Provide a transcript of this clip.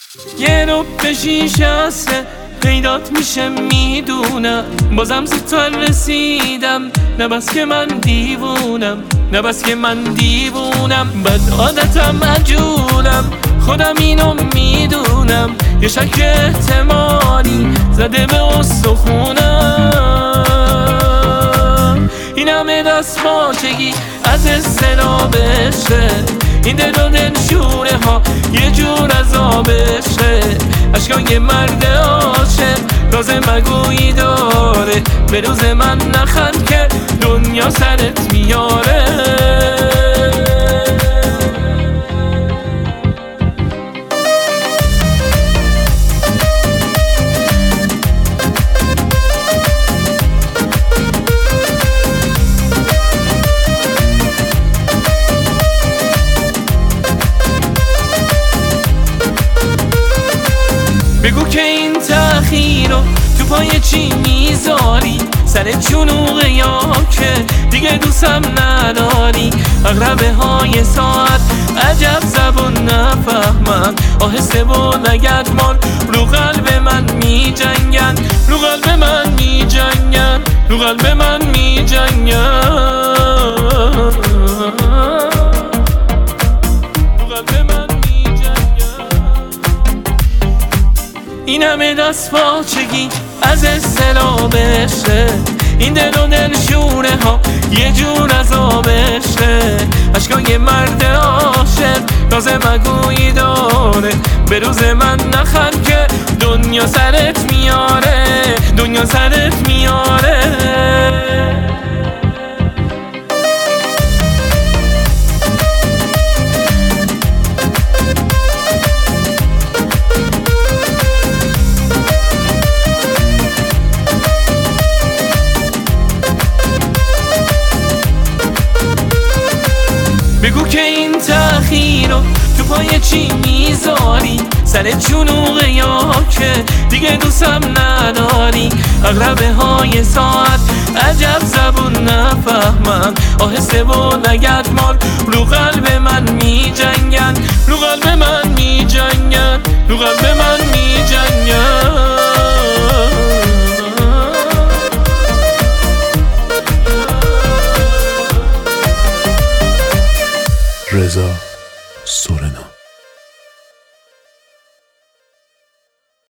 یه رو به شیشسته پیدات میشه میدونم، بازم زودتر رسیدم. نه بس که من دیوونم، نه بس که من دیوونم، بد عادتم عجولم، خودم اینو میدونم. یه شک احتمالی زده به استخونم. این همه دست باچگی از استرابشه، این دل و دلشوره ها یه جور عذابشه. اشکان یه مرد عاشق راز مگویی داره، به روز من نخند که دنیا سرت میاره. بگو که این تأخیر رو تو پای چی میذاری، سر جنوقه یا که دیگه دوستم نداری. اغربه های ساعت عجب زبون نفهمن، آهسته و نگدمان رو قلب من میجنگن، رو قلب من میجنگن، رو قلب من میجنگن. این همه دست پاچگی از استرابشه، این دل و دلشوره ها یه جور عذابشه. اشکان یه مرد عاشق راز مگویی داره، به روز من نخند که دنیا سرت میاره، دنیا سرت میاره. بگو که این تأخیر رو تو پای چی میذاری، سر جنوقه یا که دیگه دوستم نداری. اغربه های ساعت عجب زبون نفهمن، آهسته و نگدمان رو قلب من میجنگن، رو قلب من میجنگن، رو قلب من میجنگن. رضا